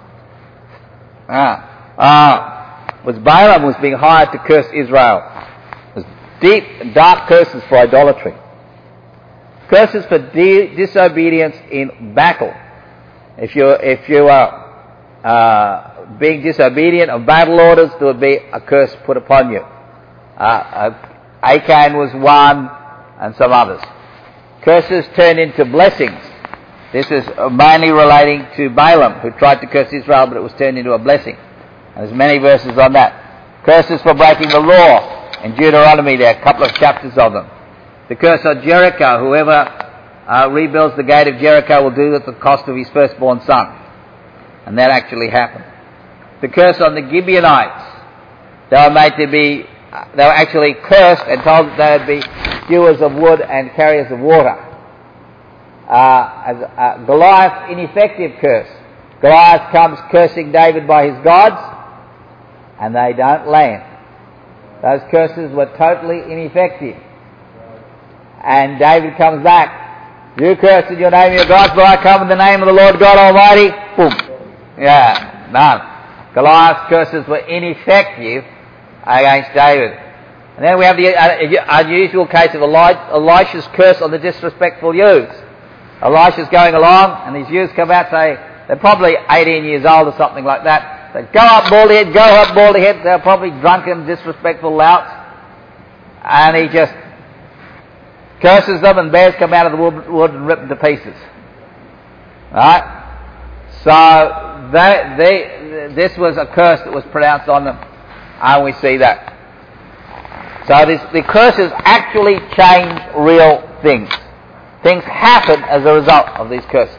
Ah, ah. Was Balaam was being hired to curse Israel. There's deep and dark curses for idolatry. Curses for de- disobedience in battle. If you if you are uh, being disobedient of battle orders, there would be a curse put upon you. Uh, uh, Achan was one, and some others. Curses turned into blessings. This is mainly relating to Balaam, who tried to curse Israel, but it was turned into a blessing. And there's many verses on that. Curses for breaking the law. In Deuteronomy there are a couple of chapters of them. The curse on Jericho, whoever uh, rebuilds the gate of Jericho will do it at the cost of his firstborn son. And that actually happened. The curse on the Gibeonites. They were made to be, uh, they were actually cursed and told that they would be hewers of wood and carriers of water. Uh, as, uh, Goliath's ineffective curse. Goliath comes cursing David by his gods, and they don't land. Those curses were totally ineffective. And David comes back. You curse in your name, your gods, but I come in the name of the Lord God Almighty. Boom. Yeah, none. Goliath's curses were ineffective against David. And then we have the uh, unusual case of Elisha's curse on the disrespectful youths. Elisha's going along, and these youths come out and say, they're probably eighteen years old or something like that. They go up baldy head, go up baldy head. They're probably drunken, disrespectful louts. And he just curses them, and bears come out of the wood, wood and rip them to pieces. Right? So they, they, this was a curse that was pronounced on them. And we see that. So this, the curses actually change real things. Things happen as a result of these curses.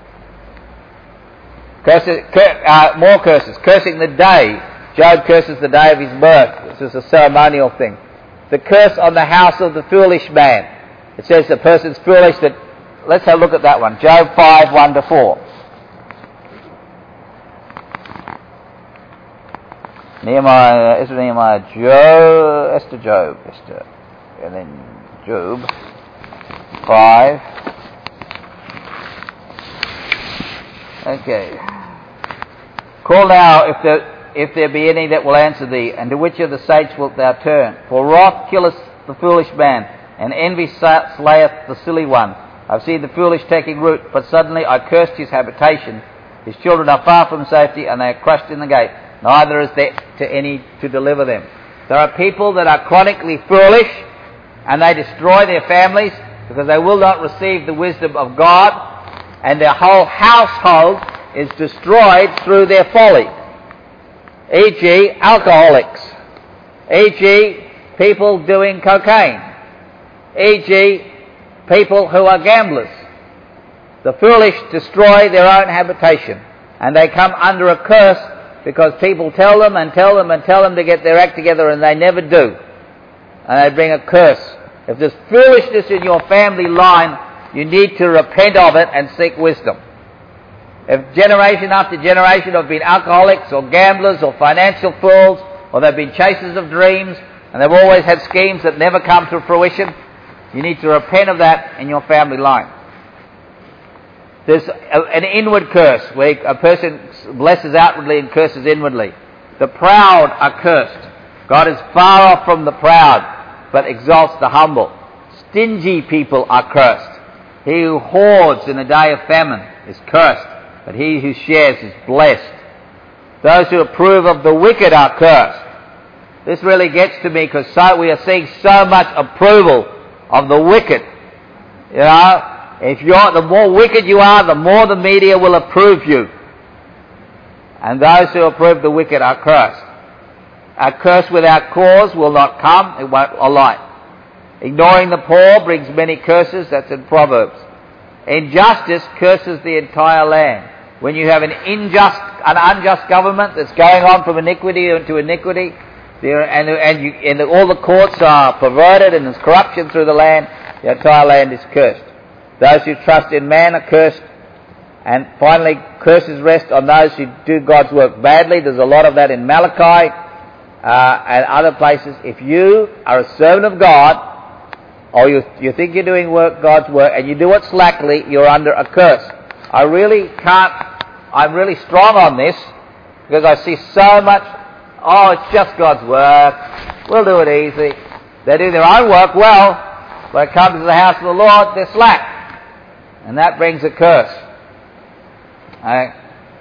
Curses cur, uh, more curses. Cursing the day. Job curses the day of his birth. This is a ceremonial thing. The curse on the house of the foolish man. It says the person's foolish. That let's have a look at that one. Job five, one to four. Nehemiah, Esther, Nehemiah, Job, Esther, Job, Esther, and then Job five. Okay. Call now if there if there be any that will answer thee, and to which of the saints wilt thou turn? For wrath killeth the foolish man, and envy slayeth the silly one. I've seen the foolish taking root, but suddenly I cursed his habitation. His children are far from safety, and they are crushed in the gate. Neither is there to any to deliver them. There are people that are chronically foolish, and they destroy their families because they will not receive the wisdom of God, and their whole household is destroyed through their folly. for example, alcoholics. for example, people doing cocaine. for example, people who are gamblers. The foolish destroy their own habitation, and they come under a curse because people tell them and tell them and tell them to get their act together, and they never do. And they bring a curse. If there's foolishness in your family line, you need to repent of it and seek wisdom. If generation after generation have been alcoholics or gamblers or financial fools, or they've been chasers of dreams, and they've always had schemes that never come to fruition, you need to repent of that in your family line. There's a, an inward curse where a person blesses outwardly and curses inwardly. The proud are cursed. God is far off from the proud, but exalts the humble. Stingy people are cursed. He who hoards in the day of famine is cursed, but he who shares is blessed. Those who approve of the wicked are cursed. This really gets to me because so, we are seeing so much approval of the wicked. You know, if you're, the more wicked you are, the more the media will approve you. And those who approve the wicked are cursed. A curse without cause will not come, it won't alight. Ignoring the poor brings many curses, that's in Proverbs. Injustice curses the entire land. When you have an unjust, an unjust government that's going on from iniquity to iniquity, there, and, and, you, and all the courts are perverted and there's corruption through the land, the entire land is cursed. Those who trust in man are cursed. And finally, curses rest on those who do God's work badly. There's a lot of that in Malachi uh, and other places. If you are a servant of God, or you, you think you're doing work, God's work, and you do it slackly, you're under a curse. I really can't, I'm really strong on this, because I see so much, oh, it's just God's work, we'll do it easy. They do their own work well, but when it comes to the house of the Lord, they're slack. And that brings a curse. Right?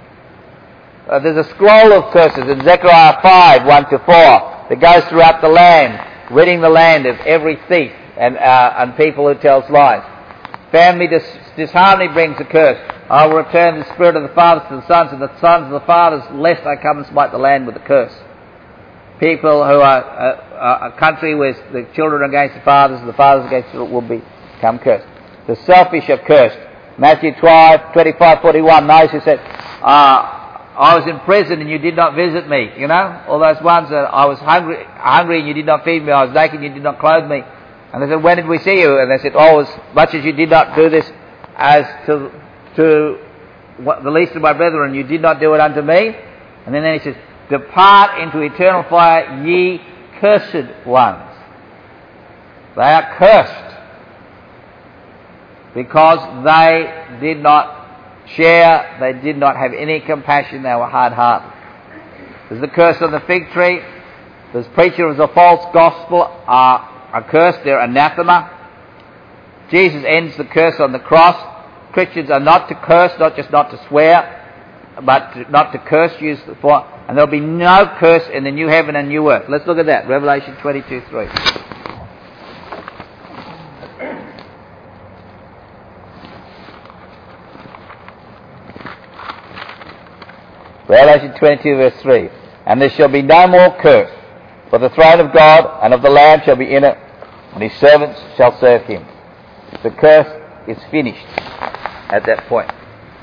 Uh, there's a scroll of curses in Zechariah five, one to four, that goes throughout the land, ridding the land of every thief and uh, and people who tells lies. Family dis- disharmony brings a curse. I will return the spirit of the fathers to the sons, and the sons of the fathers, lest I come and smite the land with a curse. People who are uh, a country where the children are against the fathers, and the fathers against the children will be, become cursed. The selfish are cursed. Matthew twelve, twenty-five, forty-one, those who said, uh, I was in prison and you did not visit me, you know? All those ones that I was hungry, hungry and you did not feed me, I was naked and you did not clothe me. And they said, when did we see you? And they said, oh, as much as you did not do this as to to what, the least of my brethren, you did not do it unto me. And then, then he says, depart into eternal fire, ye cursed ones. They are cursed because they did not share, they did not have any compassion, they were hard-hearted. There's the curse on the fig tree. There's preachers of a false gospel are accursed, they're anathema. Jesus ends the curse on the cross. Christians are not to curse, not just not to swear, but to, not to curse, use the for, and there'll be no curse in the new heaven and new earth. Let's look at that, Revelation twenty-two, three. Revelation twenty-two verse three. And there shall be no more curse, for the throne of God and of the Lamb shall be in it, and his servants shall serve him. The curse is finished at that point.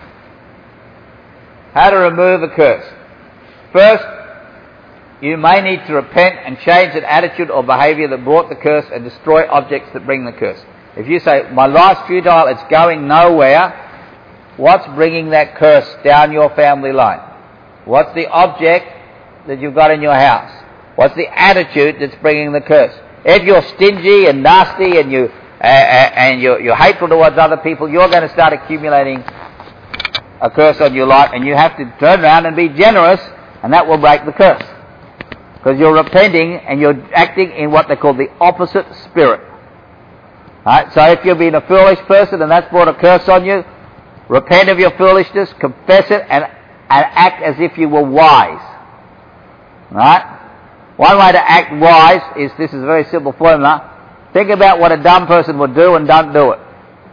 How to remove a curse? First, you may need to repent and change an attitude or behaviour that brought the curse and destroy objects that bring the curse. If you say, my life's futile, it's going nowhere, what's bringing that curse down your family line? What's the object that you've got in your house? What's the attitude that's bringing the curse? If you're stingy and nasty and you uh, and you're, you're hateful towards other people, you're going to start accumulating a curse on your life, and you have to turn around and be generous, and that will break the curse. Because you're repenting and you're acting in what they call the opposite spirit. Right? So if you've been a foolish person and that's brought a curse on you, repent of your foolishness, confess it, and, and act as if you were wise. Right? One way to act wise is, this is a very simple formula, think about what a dumb person would do and don't do it.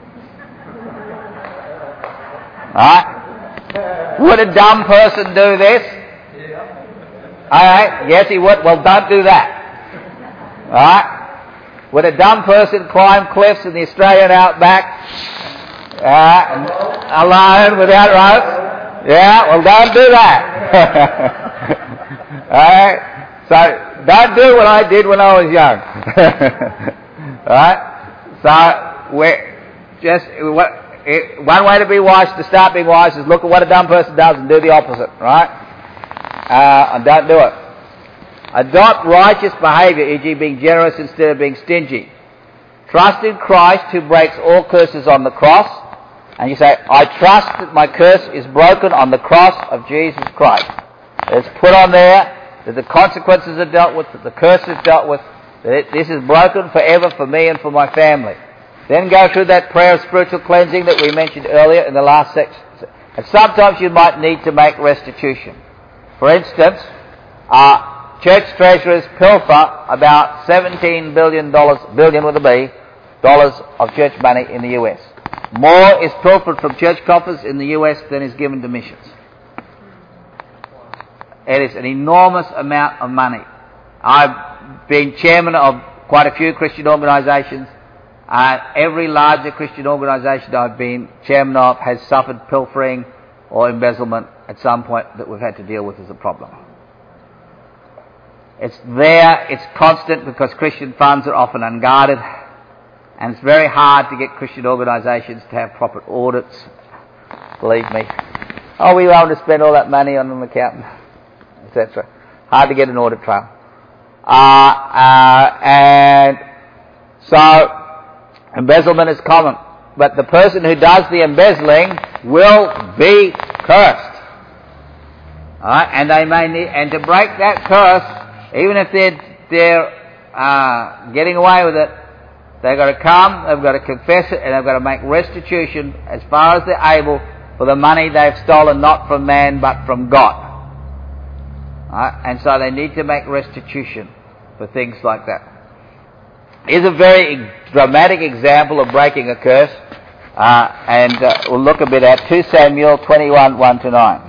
Right? Would a dumb person do this? Alright, yes he would. Well, don't do that. Alright? Would a dumb person climb cliffs in the Australian outback uh, alone without ropes? Yeah, well, don't do that. Alright? So, don't do what I did when I was young. Alright? So, we're just, what, it, one way to be wise, to start being wise, is look at what a dumb person does and do the opposite. Right? Uh, and don't do it. Adopt righteous behaviour, for example being generous instead of being stingy. Trust in Christ who breaks all curses on the cross. And you say, I trust that my curse is broken on the cross of Jesus Christ. It's put on there that the consequences are dealt with, that the curse is dealt with, that it, this is broken forever for me and for my family. Then go through that prayer of spiritual cleansing that we mentioned earlier in the last section. And sometimes you might need to make restitution. For instance, uh, church treasurers pilfer about seventeen billion dollars, billion with a B, dollars of church money in the U S. More is pilfered from church coffers in the U S than is given to missions. It is an enormous amount of money. I've been chairman of quite a few Christian organisations. Uh, every larger Christian organisation I've been chairman of has suffered pilfering or embezzlement at some point that we've had to deal with as a problem. It's there, it's constant, because Christian funds are often unguarded, and it's very hard to get Christian organisations to have proper audits, believe me. Oh, we want to spend all that money on an accountant, et cetera. Hard to get an audit trail. Uh, uh, and so, embezzlement is common. But the person who does the embezzling will be cursed. Alright, and they may need, and to break that curse, even if they're, they're uh, getting away with it, they've got to come, they've got to confess it, and they've got to make restitution as far as they're able for the money they've stolen, not from man but from God. Alright, and so they need to make restitution for things like that. Here's a very dramatic example of breaking a curse, uh, and uh, we'll look a bit at Second Samuel twenty-one, one to nine.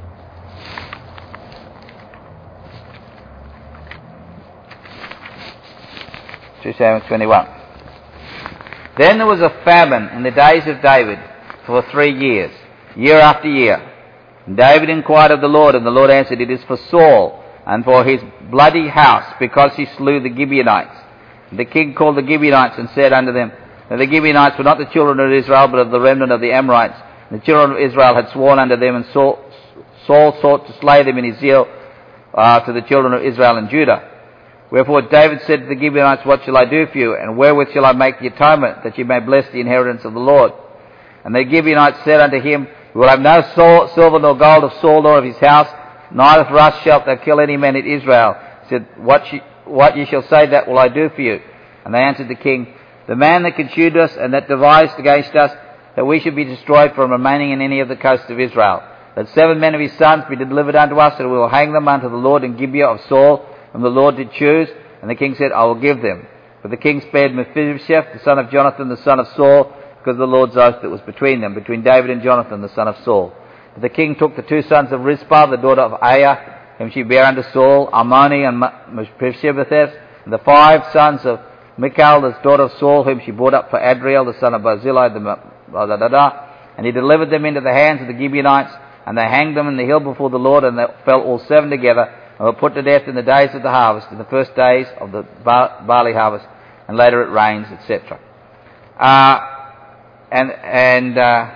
Second Samuel twenty-one. Then there was a famine in the days of David for three years, year after year. And David inquired of the Lord, and the Lord answered, It is for Saul and for his bloody house, because he slew the Gibeonites. The king called the Gibeonites and said unto them, that the Gibeonites were not the children of Israel, but of the remnant of the Amorites. And the children of Israel had sworn unto them, and Saul, Saul sought to slay them in his zeal uh, to the children of Israel and Judah. Wherefore David said to the Gibeonites, What shall I do for you? And wherewith shall I make the atonement, that ye may bless the inheritance of the Lord? And the Gibeonites said unto him, We will have no soul, silver nor gold of Saul nor of his house, neither for us shalt thou kill any man in Israel. He said, What she, What ye shall say, that will I do for you. And they answered the king, The man that consumed us and that devised against us, that we should be destroyed from remaining in any of the coasts of Israel. That seven men of his sons be delivered unto us, and we will hang them unto the Lord in Gibeah of Saul, whom the Lord did choose. And the king said, I will give them. But the king spared Mephibosheth, the son of Jonathan, the son of Saul, because of the Lord's oath that was between them, between David and Jonathan, the son of Saul. The king took the two sons of Rizpah, the daughter of Aiah, whom she bare unto Saul, Armoni and Mephibosheth, and the five sons of Michal, the daughter of Saul, whom she brought up for Adriel, the son of Barzillai, the da, da, da, da. And he delivered them into the hands of the Gibeonites, and they hanged them in the hill before the Lord, and they fell all seven together, and were put to death in the days of the harvest, in the first days of the barley harvest, and later it rains, et cetera. Uh, and and uh,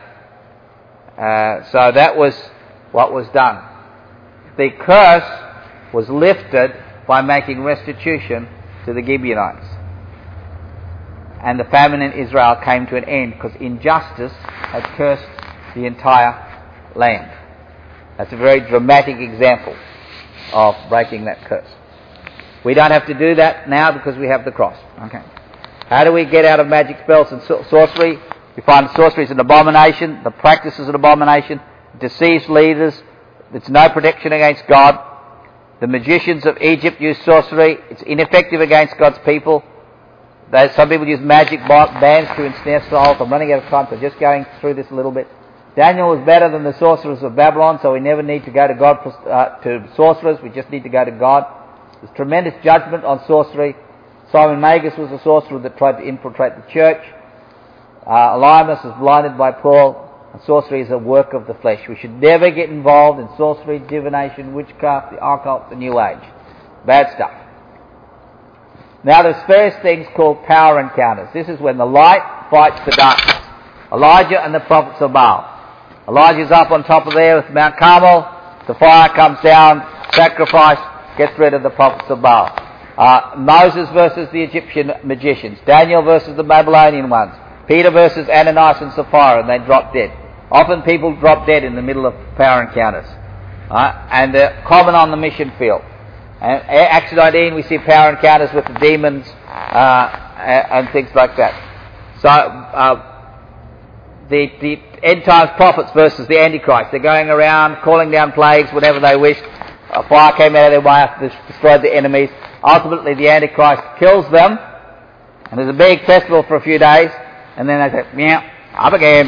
uh, so that was what was done. The curse was lifted by making restitution to the Gibeonites. And the famine in Israel came to an end because injustice had cursed the entire land. That's a very dramatic example of breaking that curse. We don't have to do that now because we have the cross. Okay. How do we get out of magic spells and so- sorcery? We find sorcery is an abomination. The practice is an abomination. It deceives leaders. It's no protection against God. The magicians of Egypt use sorcery. It's ineffective against God's people. There's, some people use magic bands to ensnare souls. I'm running out of time, so just going through this a little bit. Daniel was better than the sorcerers of Babylon, so we never need to go to God for, uh, to sorcerers. We just need to go to God. There's tremendous judgment on sorcery. Simon Magus was a sorcerer that tried to infiltrate the church. Uh, Elymas was blinded by Paul. And sorcery is a work of the flesh. We should never get involved in sorcery, divination, witchcraft, the occult, the New Age. Bad stuff. Now there's various things called power encounters. This is when the light fights the darkness. Elijah and the prophets of Baal. Elijah's up on top of there with Mount Carmel. The fire comes down, sacrifice, gets rid of the prophets of Baal. Uh, Moses versus the Egyptian magicians. Daniel versus the Babylonian ones. Peter versus Ananias and Sapphira, and they drop dead. Often people drop dead in the middle of power encounters. Uh, and they're common on the mission field. And Acts nineteen, we see power encounters with the demons uh, and things like that. So, uh, the, the end times prophets versus the Antichrist. They're going around calling down plagues whenever they wished. A fire came out of their way, destroyed the enemies. Ultimately, the Antichrist kills them. And there's a big festival for a few days. And then they say, yeah, up again,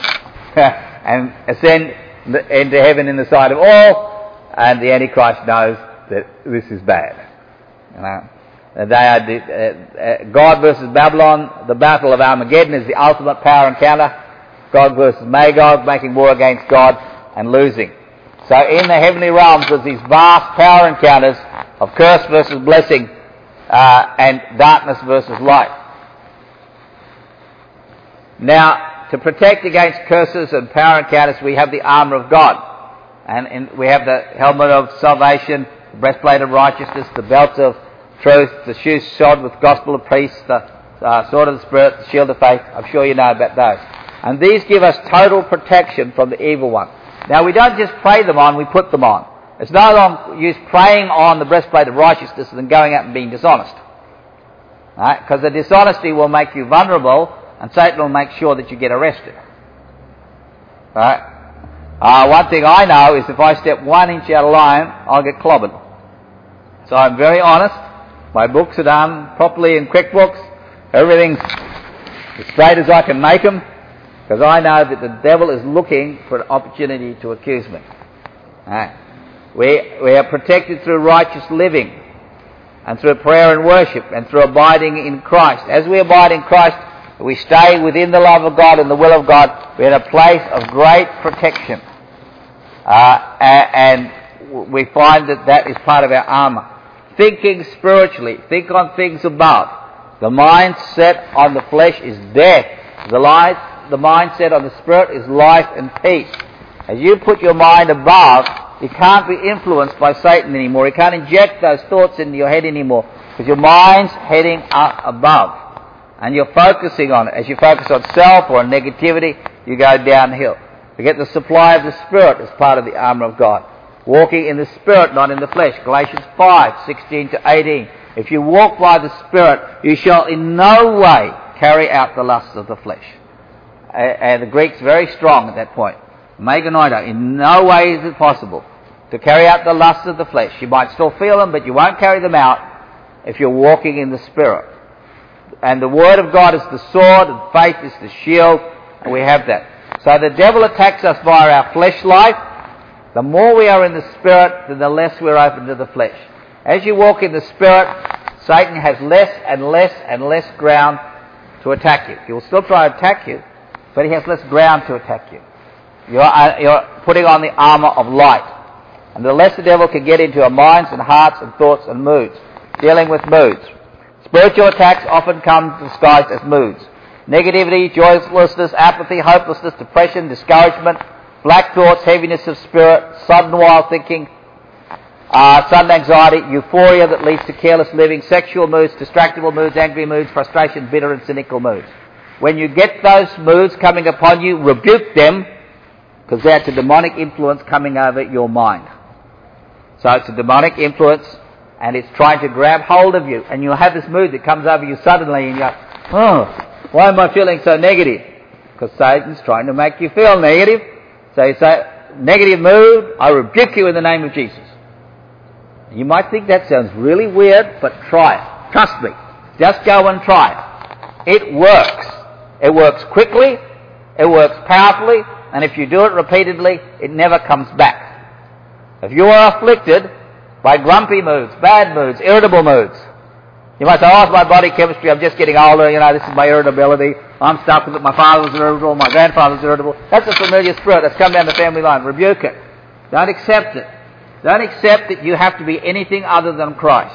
and ascend into heaven in the sight of all. And the Antichrist knows that this is bad. You know, they are the, uh, uh, God versus Babylon. The battle of Armageddon is the ultimate power encounter. God versus Magog, making war against God and losing. So in the heavenly realms, there's these vast power encounters of curse versus blessing, uh, and darkness versus light. Now, to protect against curses and power encounters, we have the armour of God, and, and we have the helmet of salvation, the breastplate of righteousness, the belt of truth, the shoes shod with gospel of peace, the uh, sword of the Spirit, the shield of faith. I'm sure you know about those. And these give us total protection from the evil one. Now, we don't just pray them on, we put them on. It's no longer use praying on the breastplate of righteousness than going out and being dishonest. Right? Because the dishonesty will make you vulnerable, and Satan will make sure that you get arrested. Right? Uh, one thing I know is if I step one inch out of line, I'll get clobbered. So I'm very honest. My books are done properly in QuickBooks. Everything's as straight as I can make them, because I know that the devil is looking for an opportunity to accuse me. Right. We, we are protected through righteous living, and through prayer and worship, and through abiding in Christ. As we abide in Christ, we stay within the love of God and the will of God. We're in a place of great protection. Uh, and we find that that is part of our armour. Thinking spiritually, think on things above. The mindset on the flesh is death. The life, the mindset on the spirit is life and peace. As you put your mind above, you can't be influenced by Satan anymore. You can't inject those thoughts into your head anymore, because your mind's heading up above. And you're focusing on it. As you focus on self or on negativity, you go downhill. You get the supply of the Spirit as part of the armour of God. Walking in the Spirit, not in the flesh. Galatians five, sixteen to eighteen. If you walk by the Spirit, you shall in no way carry out the lusts of the flesh. And the Greek's very strong at that point. Meganoida, in no way is it possible to carry out the lusts of the flesh. You might still feel them, but you won't carry them out if you're walking in the Spirit. And the Word of God is the sword, and faith is the shield, and we have that. So the devil attacks us via our flesh life. The more we are in the Spirit, then the less we're open to the flesh. As you walk in the Spirit, Satan has less and less and less ground to attack you. He will still try to attack you, but he has less ground to attack you. You're, uh, you're putting on the armour of light. And the less the devil can get into our minds and hearts and thoughts and moods, dealing with moods. Spiritual attacks often come disguised as moods. Negativity, joylessness, apathy, hopelessness, depression, discouragement, black thoughts, heaviness of spirit, sudden wild thinking, uh, sudden anxiety, euphoria that leads to careless living, sexual moods, distractible moods, angry moods, frustration, bitter and cynical moods. When you get those moods coming upon you, rebuke them, because that's a demonic influence coming over your mind. So it's a demonic influence, and it's trying to grab hold of you, and you'll have this mood that comes over you suddenly, and you go, oh, why am I feeling so negative? Because Satan's trying to make you feel negative. So you say, negative mood, I rebuke you in the name of Jesus. You might think that sounds really weird, but try it. Trust me. Just go and try it. It works. It works quickly. It works powerfully. And if you do it repeatedly, it never comes back. If you are afflicted by grumpy moods, bad moods, irritable moods, you might say, oh, it's my body chemistry, I'm just getting older, you know, this is my irritability, I'm stuck with it, my father was irritable, my grandfather was irritable. That's a familiar spirit that's come down the family line. Rebuke it. Don't accept it. Don't accept that you have to be anything other than Christ.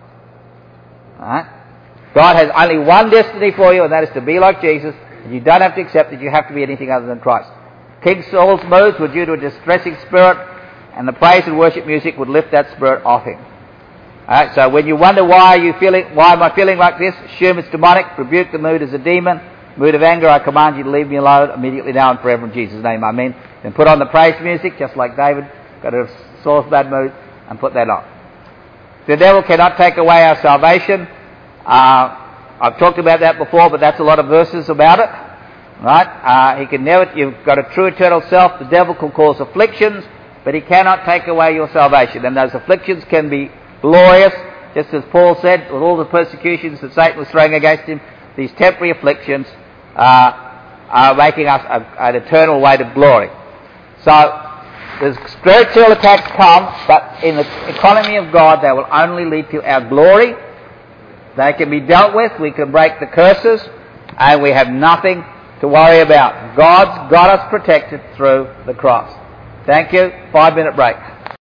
Alright? God has only one destiny for you, and that is to be like Jesus, and you don't have to accept that you have to be anything other than Christ. King Saul's moods were due to a distressing spirit, and the praise and worship music would lift that spirit off him. Alright, so when you wonder why are you feeling, why am I feeling like this, assume it's demonic, rebuke the mood as a demon, mood of anger, I command you to leave me alone immediately now and forever in Jesus' name, amen. Then put on the praise music, just like David, got a Saul's bad mood, and put that on. The devil cannot take away our salvation. Uh, I've talked about that before, but that's a lot of verses about it. Right? Uh, he can never, you've got a true eternal self, the devil can cause afflictions, but he cannot take away your salvation. And those afflictions can be glorious, just as Paul said, with all the persecutions that Satan was throwing against him, these temporary afflictions uh, are making us a, an eternal weight of glory. So, the spiritual attacks come, but in the economy of God, they will only lead to our glory. They can be dealt with, we can break the curses, and we have nothing to worry about. God's got us protected through the cross. Thank you. Five minute break.